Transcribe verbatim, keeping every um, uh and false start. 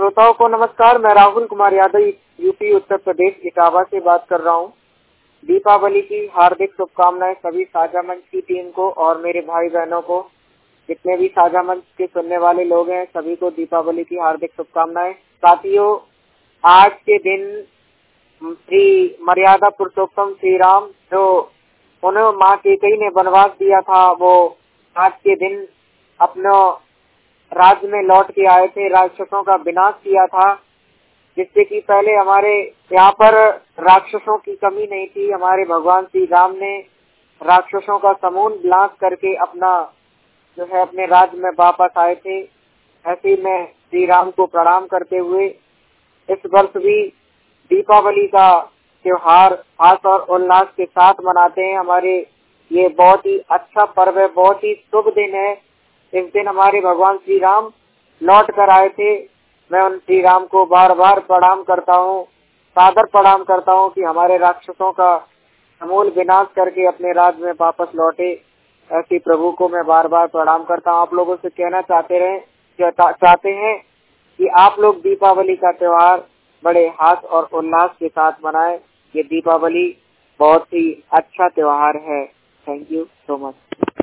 श्रोताओं को नमस्कार। मैं राहुल कुमार यादव यूपी उत्तर प्रदेश इटावा से बात कर रहा हूँ। दीपावली की हार्दिक शुभकामनाएं सभी साझा मंच की टीम को और मेरे भाई बहनों को। जितने भी साझा मंच के सुनने वाले लोग हैं सभी को दीपावली की हार्दिक शुभकामनाएं। साथियों, आज के दिन श्री मर्यादा पुरुषोत्तम श्री राम जो उन्हें माँ कैकेयी ने वनवास दिया था, वो आज के दिन अपने राज्य में लौट के आए थे, राक्षसों का विनाश किया था, जिससे कि पहले हमारे यहाँ पर राक्षसों की कमी नहीं थी। हमारे भगवान श्री राम ने राक्षसों का समूल विनाश करके अपना जो है अपने राज्य में वापस आए थे। ऐसे ही मैं श्री राम को प्रणाम करते हुए इस वर्ष भी दीपावली का त्योहार हर्ष और उल्लास के साथ मनाते हैं। हमारे ये बहुत ही अच्छा पर्व है, बहुत ही शुभ दिन है। इस दिन हमारे भगवान श्री राम लौट कर आए थे। मैं उन श्री राम को बार बार प्रणाम करता हूँ, सादर प्रणाम करता हूँ कि हमारे राक्षसों का समूल विनाश करके अपने राज्य में वापस लौटे। ऐसे प्रभु को मैं बार बार प्रणाम करता हूँ। आप लोगों से कहना चाहते रहे चाहते हैं कि आप लोग दीपावली का त्योहार बड़े हर्ष और उल्लास के साथ मनाएं। ये दीपावली बहुत ही अच्छा त्योहार है। Thank you so much.